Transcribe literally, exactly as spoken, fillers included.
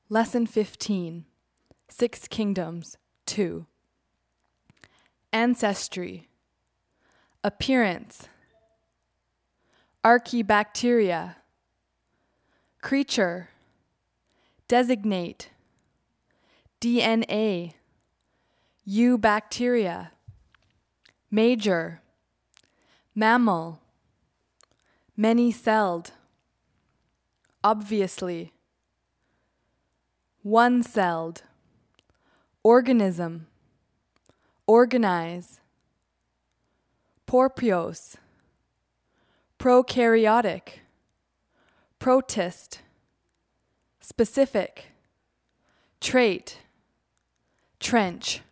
Lesson fifteen, Six Kingdoms, two. Ancestry, appearance, archaebacteria, creature, designate, D N A, eubacteria, major, mammal, many-celled, obviously, one-celled, organism, organize, porpios, prokaryotic, protist, specific, trait, trench.